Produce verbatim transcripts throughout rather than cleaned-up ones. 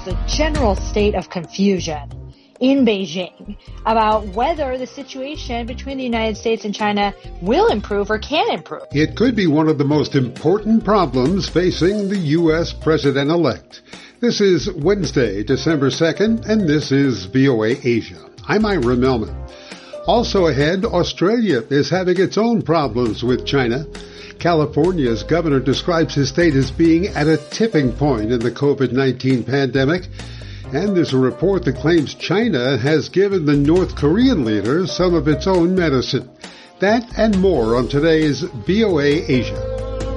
there's a general state of confusion in Beijing about whether the situation between the United States and China will improve or can improve. It could be one of the most important problems facing the U S president-elect. This is Wednesday, December second, and this is V O A Asia. I'm Ira Melman. Also ahead, Australia is having its own problems with China. California's governor describes his state as being at a tipping point in the covid nineteen pandemic. And there's a report that claims China has given the North Korean leader some of its own medicine. That and more on today's V O A Asia.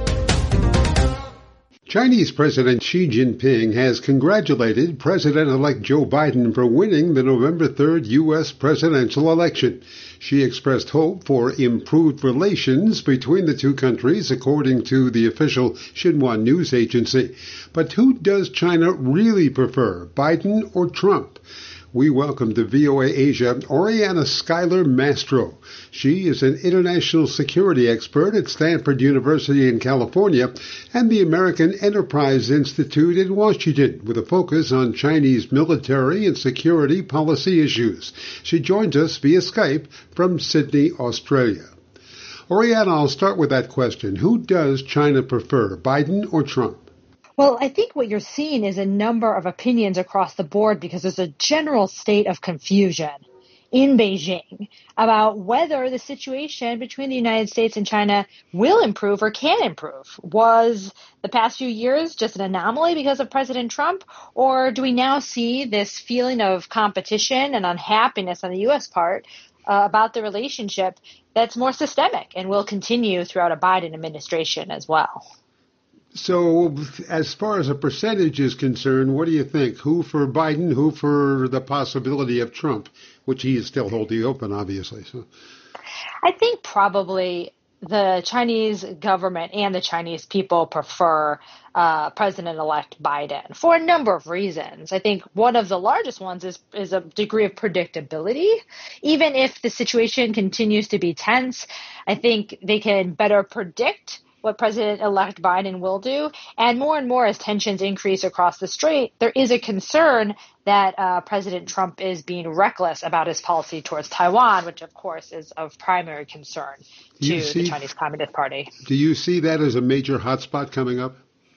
Chinese President Xi Jinping has congratulated President-elect Joe Biden for winning the November third U S presidential election. She expressed hope for improved relations between the two countries, according to the official Xinhua news agency. But who does China really prefer, Biden or Trump? We welcome to V O A Asia Oriana Schuyler Mastro. She is an international security expert at Stanford University in California and the American Enterprise Institute in Washington, with a focus on Chinese military and security policy issues. She joins us via Skype from Sydney, Australia. Oriana, I'll start with that question. Who does China prefer, Biden or Trump? Well, I think what you're seeing is a number of opinions across the board because there's a general state of confusion in Beijing about whether the situation between the United States and China will improve or can improve. Was the past few years just an anomaly because of President Trump, or do we now see this feeling of competition and unhappiness on the U S part uh, about the relationship that's more systemic and will continue throughout a Biden administration as well? So as far as a percentage is concerned, what do you think? Who for Biden, who for the possibility of Trump, which he is still holding open, obviously? So, I think probably the Chinese government and the Chinese people prefer uh, President-elect Biden for a number of reasons. I think one of the largest ones is, is a degree of predictability. Even if the situation continues to be tense, I think they can better predict what President-elect Biden will do. And more and more as tensions increase across the strait, there is a concern that uh, President Trump is being reckless about his policy towards Taiwan, which, of course, is of primary concern to see, the Chinese Communist Party. Do you see that as a major hotspot coming up?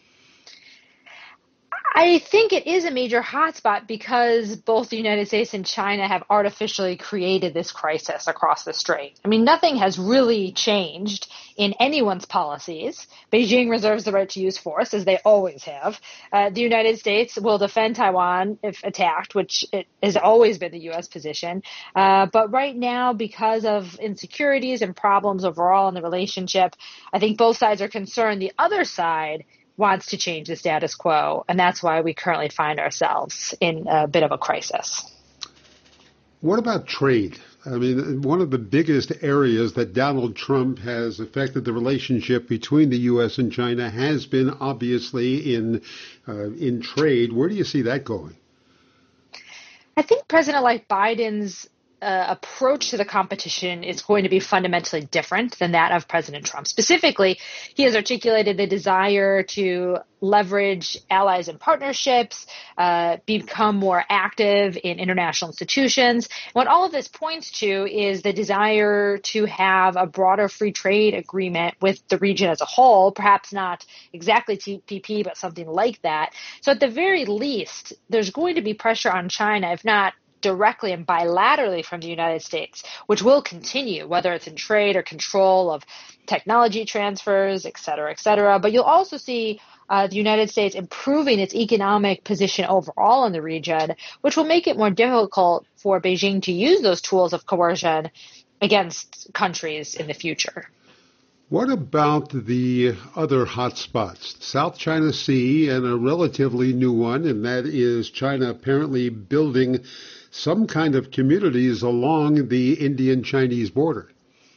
I think it is a major hotspot because both the United States and China have artificially created this crisis across the strait. I mean, nothing has really changed in anyone's policies. Beijing reserves the right to use force, as they always have. Uh, the United States will defend Taiwan if attacked, which it has always been the U S position. Uh, but right now, because of insecurities and problems overall in the relationship, I think both sides are concerned. The other side wants to change the status quo, and that's why we currently find ourselves in a bit of a crisis. What about trade? I mean, one of the biggest areas that Donald Trump has affected the relationship between the U S and China has been obviously in uh, in trade. Where do you see that going? I think President-elect Biden's Uh, approach to the competition is going to be fundamentally different than that of President Trump. Specifically, he has articulated the desire to leverage allies and partnerships, uh, become more active in international institutions. What all of this points to is the desire to have a broader free trade agreement with the region as a whole, perhaps not exactly T P P, but something like that. So at the very least, there's going to be pressure on China, if not directly and bilaterally from the United States, which will continue, whether it's in trade or control of technology transfers, et cetera, et cetera. But you'll also see uh, the United States improving its economic position overall in the region, which will make it more difficult for Beijing to use those tools of coercion against countries in the future. What about the other hotspots, South China Sea and a relatively new one, and that is China apparently building some kind of communities along the Indian-Chinese border?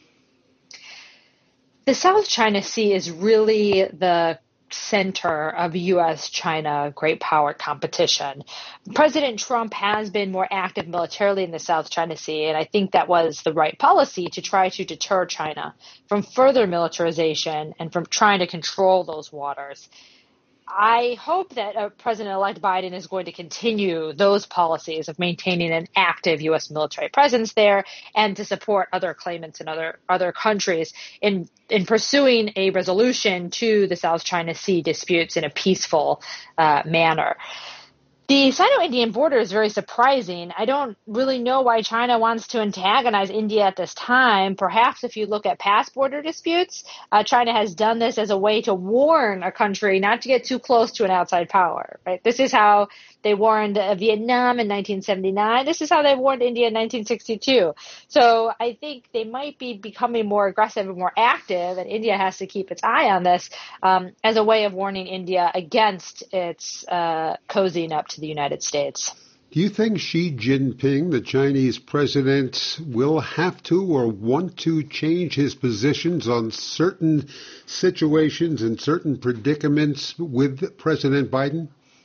The South China Sea is really the center of U S China great power competition. President Trump has been more active militarily in the South China Sea, and I think that was the right policy to try to deter China from further militarization and from trying to control those waters. I hope that uh, President-elect Biden is going to continue those policies of maintaining an active U S military presence there and to support other claimants in other other countries in in pursuing a resolution to the South China Sea disputes in a peaceful uh, manner. The Sino-Indian border is very surprising. I don't really know why China wants to antagonize India at this time. Perhaps if you look at past border disputes, uh, China has done this as a way to warn a country not to get too close to an outside power. Right? This is how they warned uh, Vietnam in nineteen seventy-nine. This is how they warned India in nineteen sixty-two. So I think they might be becoming more aggressive and more active, and India has to keep its eye on this um, as a way of warning India against its uh, cozying up to the United States. Do you think Xi Jinping, the Chinese president, will have to or want to change his positions on certain situations and certain predicaments with President Biden?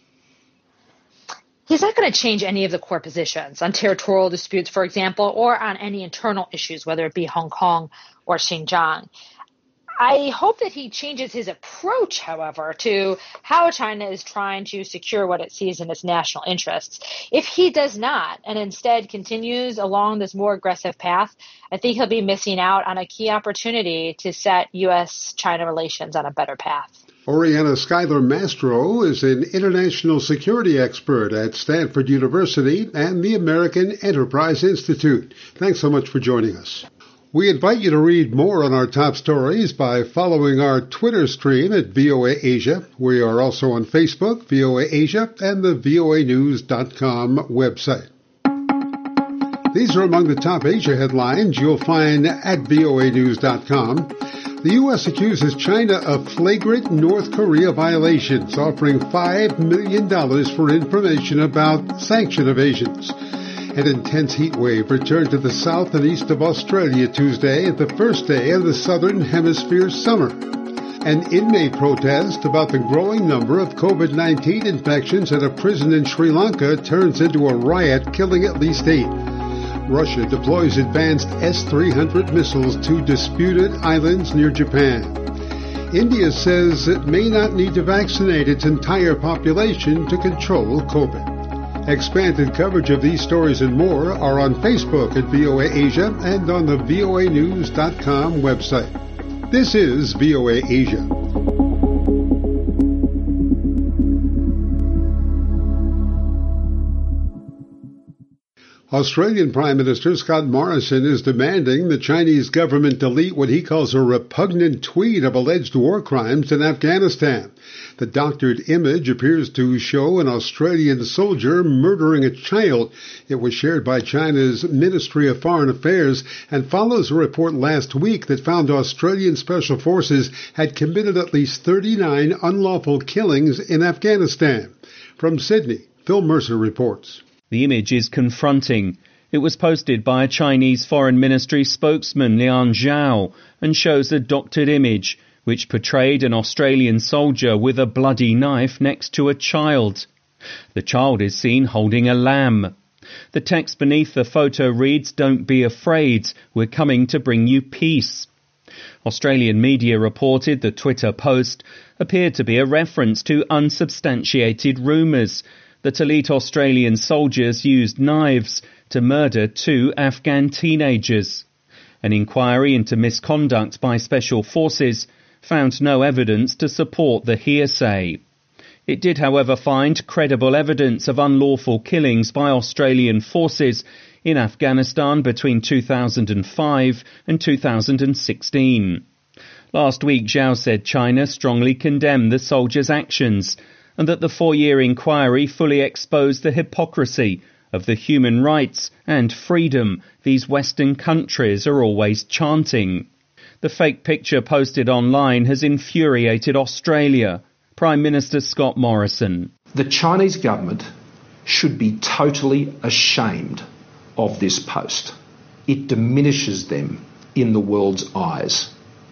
He's not going to change any of the core positions on territorial disputes, for example, or on any internal issues, whether it be Hong Kong or Xinjiang. I hope that he changes his approach, however, to how China is trying to secure what it sees in its national interests. If he does not, and instead continues along this more aggressive path, I think he'll be missing out on a key opportunity to set U S China relations on a better path. Oriana Schuyler Mastro is an international security expert at Stanford University and the American Enterprise Institute. Thanks so much for joining us. We invite you to read more on our top stories by following our Twitter stream at V O A Asia. We are also on Facebook, V O A Asia, and the V O A news dot com website. These are among the top Asia headlines you'll find at V O A news dot com. The U S accuses China of flagrant North Korea violations, offering five million dollars for information about sanction evasions. An intense heat wave returned to the south and east of Australia Tuesday, the first day of the Southern Hemisphere summer. An inmate protest about the growing number of COVID nineteen infections at a prison in Sri Lanka turns into a riot, killing at least eight. Russia deploys advanced S three hundred missiles to disputed islands near Japan. India says it may not need to vaccinate its entire population to control COVID. Expanded coverage of these stories and more are on Facebook at V O A Asia and on the V O A news dot com website. This is V O A Asia. Australian Prime Minister Scott Morrison is demanding the Chinese government delete what he calls a repugnant tweet of alleged war crimes in Afghanistan. The doctored image appears to show an Australian soldier murdering a child. It was shared by China's Ministry of Foreign Affairs and follows a report last week that found Australian Special Forces had committed at least thirty-nine unlawful killings in Afghanistan. From Sydney, Phil Mercer reports. The image is confronting. It was posted by a Chinese Foreign Ministry spokesman, Lian Zhao, and shows a doctored image which portrayed an Australian soldier with a bloody knife next to a child. The child is seen holding a lamb. The text beneath the photo reads, "Don't be afraid, we're coming to bring you peace." Australian media reported the Twitter post appeared to be a reference to unsubstantiated rumours that elite Australian soldiers used knives to murder two Afghan teenagers. An inquiry into misconduct by special forces found no evidence to support the hearsay. It did, however, find credible evidence of unlawful killings by Australian forces in Afghanistan between two thousand five and two thousand sixteen. Last week, Zhao said China strongly condemned the soldiers' actions and that the four-year inquiry fully exposed the hypocrisy of the human rights and freedom these Western countries are always chanting. The fake picture posted online has infuriated Australia. Prime Minister Scott Morrison. The Chinese government should be totally ashamed of this post. It diminishes them in the world's eyes.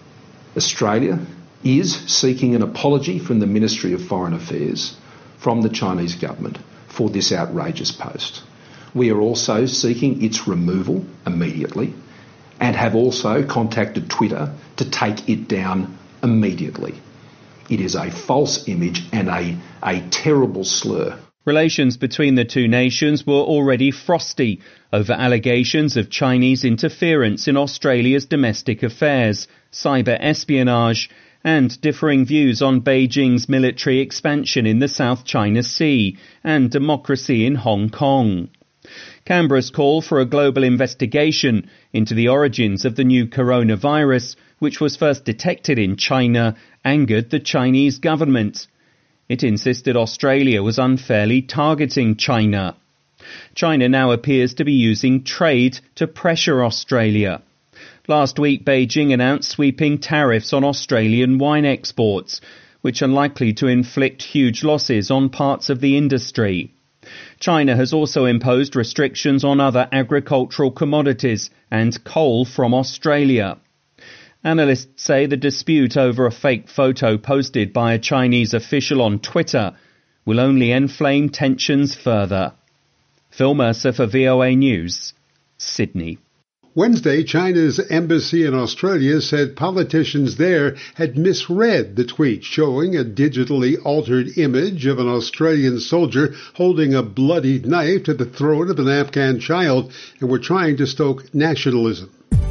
Australia is seeking an apology from the Ministry of Foreign Affairs from the Chinese government for this outrageous post. We are also seeking its removal immediately and have also contacted Twitter to take it down immediately. It is a false image and a, a terrible slur. Relations between the two nations were already frosty over allegations of Chinese interference in Australia's domestic affairs, cyber espionage, and differing views on Beijing's military expansion in the South China Sea and democracy in Hong Kong. Canberra's call for a global investigation into the origins of the new coronavirus, which was first detected in China, angered the Chinese government. It insisted Australia was unfairly targeting China. China now appears to be using trade to pressure Australia. Last week, Beijing announced sweeping tariffs on Australian wine exports, which are likely to inflict huge losses on parts of the industry. China has also imposed restrictions on other agricultural commodities and coal from Australia. Analysts say the dispute over a fake photo posted by a Chinese official on Twitter will only inflame tensions further. Phil Mercer for V O A News, Sydney. Wednesday, China's embassy in Australia said politicians there had misread the tweet showing a digitally altered image of an Australian soldier holding a bloodied knife to the throat of an Afghan child and were trying to stoke nationalism.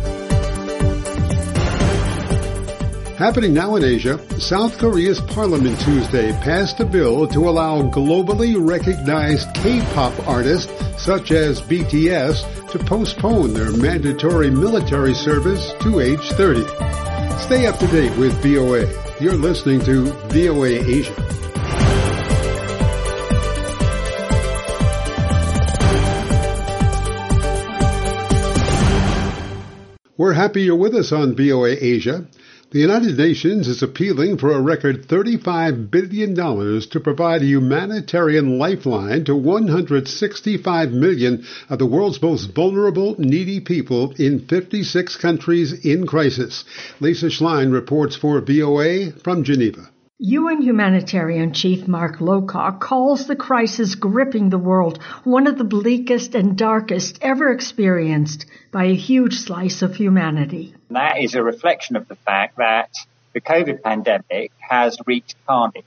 Happening now in Asia, South Korea's parliament Tuesday passed a bill to allow globally recognized K-pop artists such as B T S to postpone their mandatory military service to age thirty. Stay up to date with V O A. You're listening to V O A Asia. We're happy you're with us on V O A Asia. The United Nations is appealing for a record thirty-five billion dollars to provide a humanitarian lifeline to one hundred sixty-five million of the world's most vulnerable, needy people in fifty-six countries in crisis. Lisa Schlein reports for V O A from Geneva. U N Humanitarian Chief Mark Lowcock calls the crisis gripping the world one of the bleakest and darkest ever experienced by a huge slice of humanity. That is a reflection of the fact that the COVID pandemic has wreaked carnage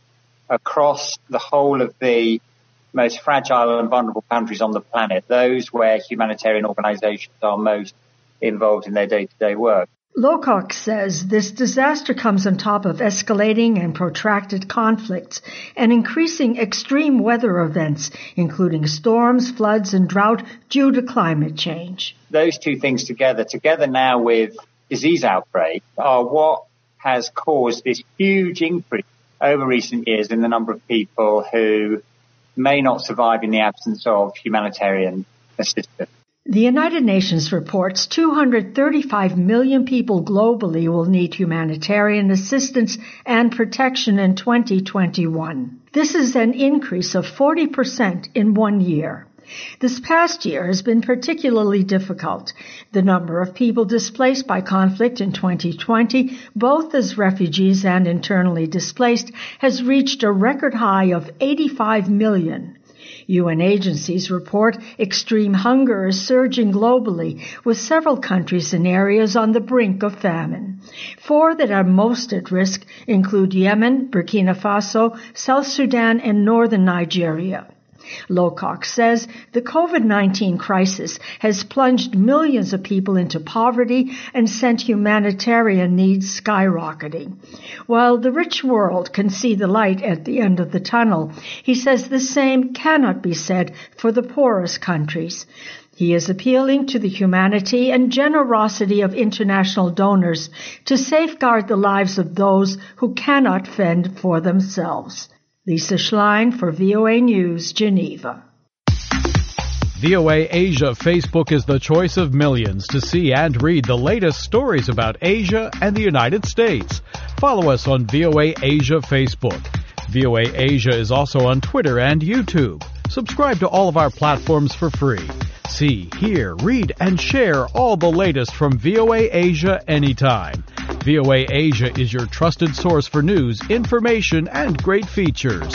across the whole of the most fragile and vulnerable countries on the planet, those where humanitarian organizations are most involved in their day-to-day work. Lowcock says this disaster comes on top of escalating and protracted conflicts and increasing extreme weather events, including storms, floods, and drought due to climate change. Those two things together, together now with disease outbreak, are what has caused this huge increase over recent years in the number of people who may not survive in the absence of humanitarian assistance. The United Nations reports two hundred thirty-five million people globally will need humanitarian assistance and protection in twenty twenty-one. This is an increase of forty percent in one year. This past year has been particularly difficult. The number of people displaced by conflict in twenty twenty, both as refugees and internally displaced, has reached a record high of eighty-five million. U N agencies report extreme hunger is surging globally, with several countries and areas on the brink of famine. Four that are most at risk include Yemen, Burkina Faso, South Sudan, and northern Nigeria. Lowcock says the COVID nineteen crisis has plunged millions of people into poverty and sent humanitarian needs skyrocketing. While the rich world can see the light at the end of the tunnel, he says the same cannot be said for the poorest countries. He is appealing to the humanity and generosity of international donors to safeguard the lives of those who cannot fend for themselves. Lisa Schlein for V O A News, Geneva. V O A Asia Facebook is the choice of millions to see and read the latest stories about Asia and the United States. Follow us on V O A Asia Facebook. V O A Asia is also on Twitter and YouTube. Subscribe to all of our platforms for free. See, hear, read, and share all the latest from V O A Asia anytime. V O A Asia is your trusted source for news, information, and great features.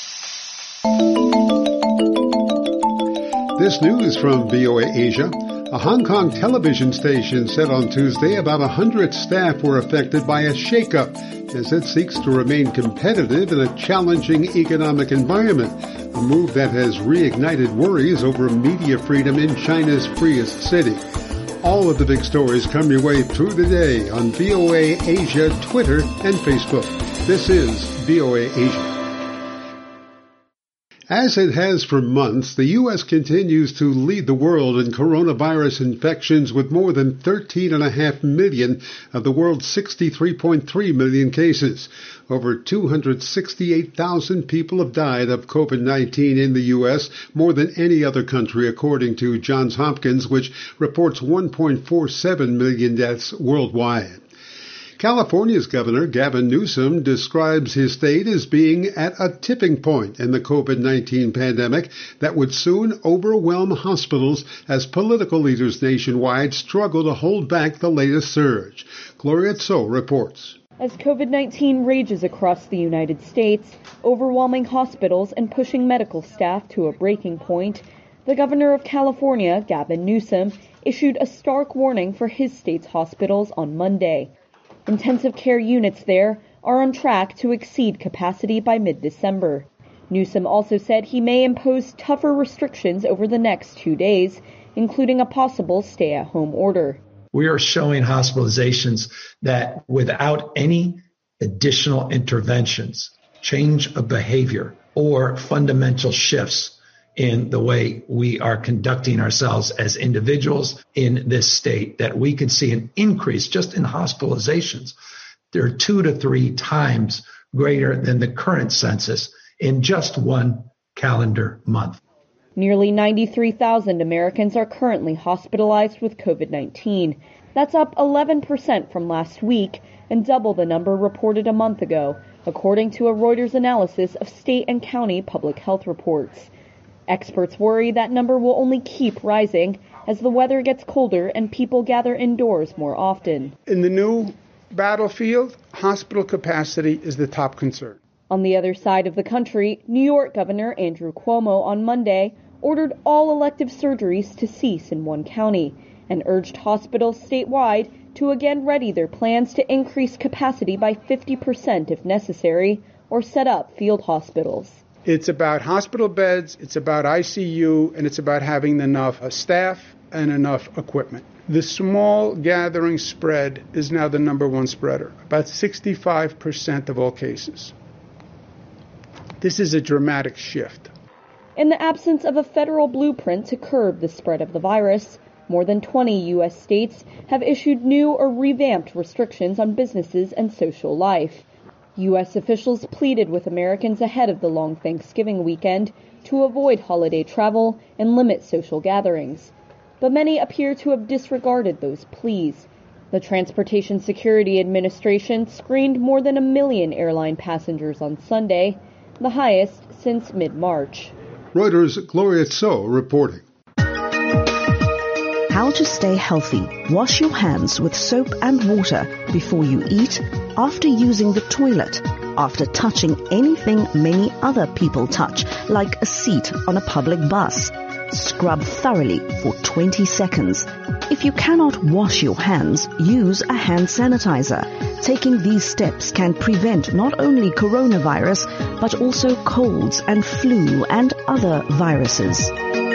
This news from V O A Asia. A Hong Kong television station said on Tuesday about one hundred staff were affected by a shakeup as it seeks to remain competitive in a challenging economic environment, a move that has reignited worries over media freedom in China's freest city. All of the big stories come your way through the day on V O A Asia, Twitter, and Facebook. This is V O A Asia. As it has for months, the U S continues to lead the world in coronavirus infections with more than thirteen point five million of the world's sixty-three point three million cases. Over two hundred sixty-eight thousand people have died of COVID nineteen in the U S, more than any other country, according to Johns Hopkins, which reports one point four seven million deaths worldwide. California's Governor Gavin Newsom describes his state as being at a tipping point in the COVID nineteen pandemic that would soon overwhelm hospitals as political leaders nationwide struggle to hold back the latest surge. Gloria Tso reports. As COVID nineteen rages across the United States, overwhelming hospitals and pushing medical staff to a breaking point, the governor of California, Gavin Newsom, issued a stark warning for his state's hospitals on Monday. Intensive care units there are on track to exceed capacity by mid-December. Newsom also said he may impose tougher restrictions over the next two days, including a possible stay-at-home order. We are showing hospitalizations that without any additional interventions, change of behavior, or fundamental shifts in the way we are conducting ourselves as individuals in this state, that we could see an increase just in hospitalizations. They're two to three times greater than the current census in just one calendar month. Nearly ninety-three thousand Americans are currently hospitalized with COVID nineteen. That's up eleven percent from last week and double the number reported a month ago, according to a Reuters analysis of state and county public health reports. Experts worry that number will only keep rising as the weather gets colder and people gather indoors more often. In the new battlefield, hospital capacity is the top concern. On the other side of the country, New York Governor Andrew Cuomo on Monday ordered all elective surgeries to cease in one county and urged hospitals statewide to again ready their plans to increase capacity by fifty percent if necessary or set up field hospitals. It's about hospital beds, it's about I C U, and it's about having enough staff and enough equipment. The small gathering spread is now the number one spreader, about sixty-five percent of all cases. This is a dramatic shift. In the absence of a federal blueprint to curb the spread of the virus, more than twenty U S states have issued new or revamped restrictions on businesses and social life. U S officials pleaded with Americans ahead of the long Thanksgiving weekend to avoid holiday travel and limit social gatherings. But many appear to have disregarded those pleas. The Transportation Security Administration screened more than a million airline passengers on Sunday, the highest since mid-March. Reuters' Gloria Tso reporting. How to stay healthy. Wash your hands with soap and water before you eat, after using the toilet, after touching anything many other people touch, like a seat on a public bus. Scrub thoroughly for twenty seconds. If you cannot wash your hands, use a hand sanitizer. Taking these steps can prevent not only coronavirus, but also colds and flu and other viruses.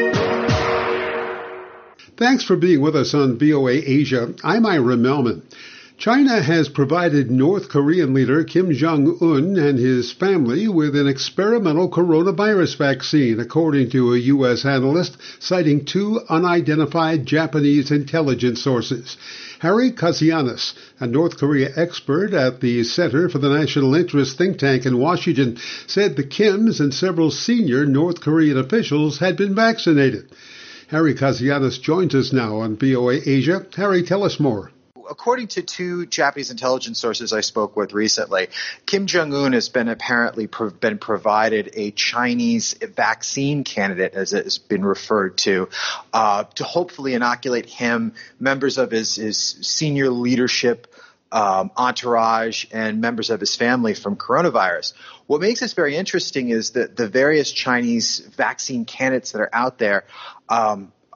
Thanks for being with us on V O A Asia. I'm Ira Melman. China has provided North Korean leader Kim Jong-un and his family with an experimental coronavirus vaccine, according to a U S analyst, citing two unidentified Japanese intelligence sources. Harry Kazianis, a North Korea expert at the Center for the National Interest think tank in Washington, said the Kims and several senior North Korean officials had been vaccinated. Harry Kazianis joins us now on V O A Asia. Harry, tell us more. According to two Japanese intelligence sources I spoke with recently, Kim Jong-un has been apparently pro- been provided a Chinese vaccine candidate, as it has been referred to, uh, to hopefully inoculate him, members of his, his senior leadership Um, entourage, and members of his family from coronavirus. What makes this very interesting is that the various Chinese vaccine candidates that are out there, um,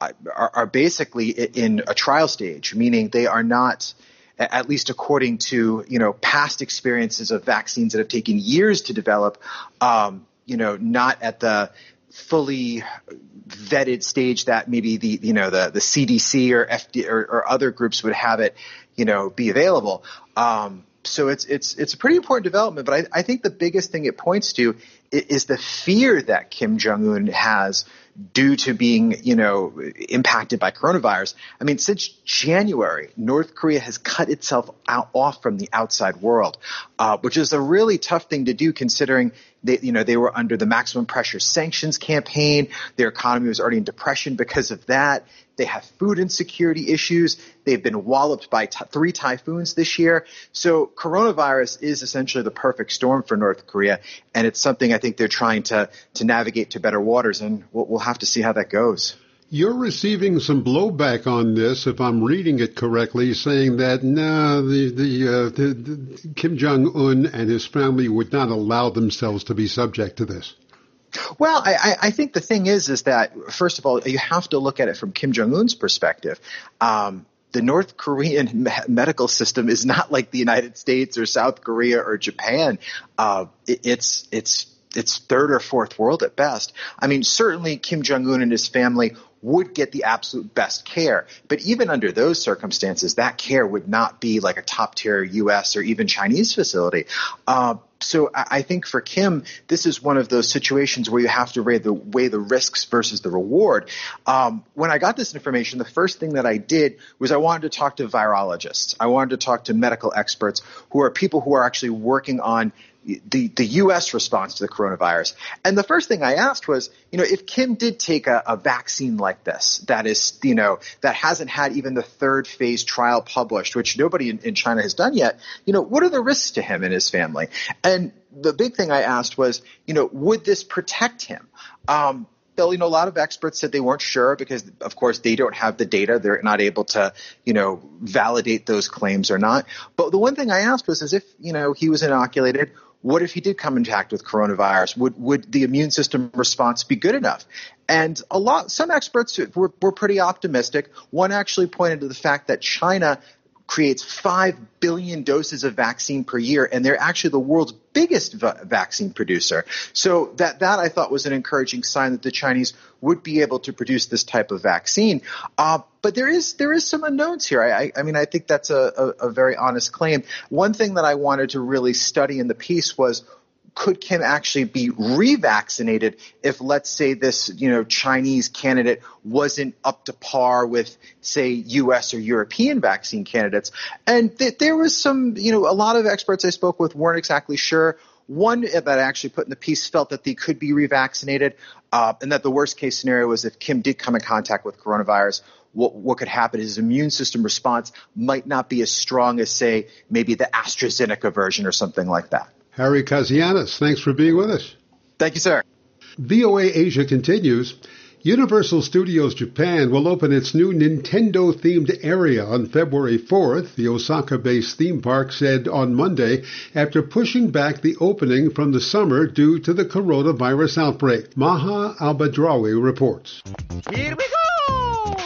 are, are basically in a trial stage, meaning they are not, at least according to, you know, past experiences of vaccines that have taken years to develop, um, you know, not at the fully vetted stage that maybe the, you know, the, the C D C or F D A or, or other groups would have it, you know, be available. Um, so it's, it's, it's a pretty important development, but I, I think the biggest thing it points to is the fear that Kim Jong-un has due to being, you know, impacted by coronavirus. I mean, since January, North Korea has cut itself out, off from the outside world, uh, which is a really tough thing to do considering they, you know, they were under the maximum pressure sanctions campaign. Their economy was already in depression because of that. They have food insecurity issues. They've been walloped by t- three typhoons this year. So coronavirus is essentially the perfect storm for North Korea. And it's something I think they're trying to, to navigate to better waters. And we'll, we'll have to see how that goes. You're receiving some blowback on this, if I'm reading it correctly, saying that no, the, the, uh, the, the Kim Jong-un and his family would not allow themselves to be subject to this. Well, I, I think the thing is, is that, first of all, you have to look at it from Kim Jong-un's perspective. Um, the North Korean me- medical system is not like the United States or South Korea or Japan. Uh, it, it's, it's, it's third or fourth world at best. I mean, certainly Kim Jong-un and his family would get the absolute best care. But even under those circumstances, that care would not be like a top-tier U S or even Chinese facility. Uh, so I, I think for Kim, this is one of those situations where you have to weigh the, weigh the risks versus the reward. Um, when I got this information, the first thing that I did was I wanted to talk to virologists. I wanted to talk to medical experts who are people who are actually working on the, the U S response to the coronavirus. And the first thing I asked was, you know, if Kim did take a, a vaccine like this, that is, you know, that hasn't had even the third phase trial published, which nobody in, in China has done yet, you know, what are the risks to him and his family? And the big thing I asked was, you know, would this protect him? Um, Bill, you know, a lot of experts said they weren't sure because, of course, they don't have the data. They're not able to, you know, validate those claims or not. But the one thing I asked was, as if, you know, he was inoculated, what if he did come in contact with coronavirus? Would would the immune system response be good enough? And a lot, some experts were, were pretty optimistic. One actually pointed to the fact that China creates five billion doses of vaccine per year, and they're actually the world's biggest va- vaccine producer. So that, that I thought was an encouraging sign that the Chinese would be able to produce this type of vaccine. Uh, but there is there is some unknowns here. I, I mean, I think that's a, a, a very honest claim. One thing that I wanted to really study in the piece was, could Kim actually be revaccinated if, let's say, this, you know, Chinese candidate wasn't up to par with, say, U S or European vaccine candidates? And th- there was some, you know, a lot of experts I spoke with weren't exactly sure. One that I actually put in the piece felt that they could be revaccinated, uh, and that the worst case scenario was if Kim did come in contact with coronavirus, what, what could happen is his immune system response might not be as strong as, say, maybe the AstraZeneca version or something like that. Harry Kazianis, thanks for being with us. Thank you, sir. V O A Asia continues. Universal Studios Japan will open its new Nintendo-themed area on February fourth, the Osaka-based theme park said on Monday, after pushing back the opening from the summer due to the coronavirus outbreak. Maha Al-Badrawi reports. Here we go!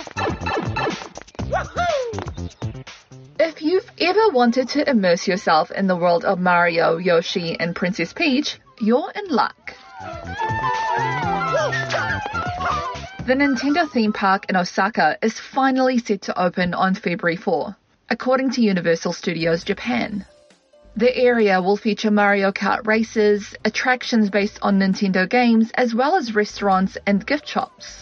Woohoo! If you've ever wanted to immerse yourself in the world of Mario, Yoshi, and Princess Peach, you're in luck. The Nintendo theme park in Osaka is finally set to open on February fourth, according to Universal Studios Japan. The area will feature Mario Kart races, attractions based on Nintendo games, as well as restaurants and gift shops.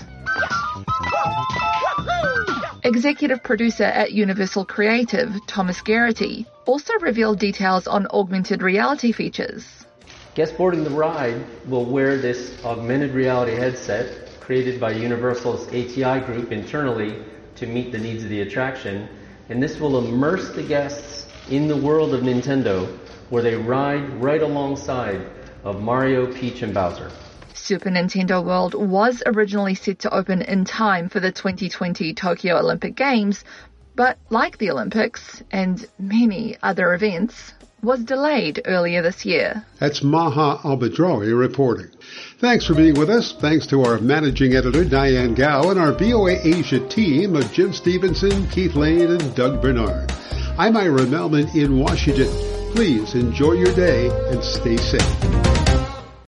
Executive producer at Universal Creative, Thomas Garrity, also revealed details on augmented reality features. Guests boarding the ride will wear this augmented reality headset created by Universal's A T I group internally to meet the needs of the attraction, and this will immerse the guests in the world of Nintendo, where they ride right alongside of Mario, Peach, and Bowser. Super Nintendo World was originally set to open in time for the twenty twenty Tokyo Olympic Games, but like the Olympics and many other events, was delayed earlier this year. That's Maha Albadrawi reporting. Thanks for being with us. Thanks to our managing editor, Diane Gao, and our V O A Asia team of Jim Stevenson, Keith Lane, and Doug Bernard. I'm Ira Melman in Washington. Please enjoy your day and stay safe.